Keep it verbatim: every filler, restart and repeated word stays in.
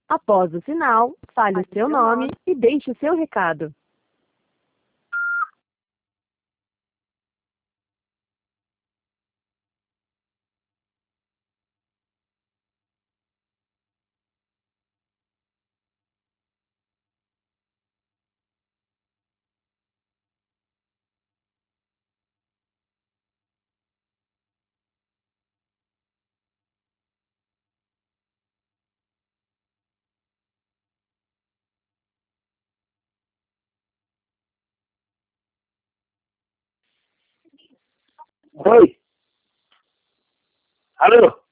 Após o sinal, fale o seu nome e deixe o seu recado. Oi. Alô?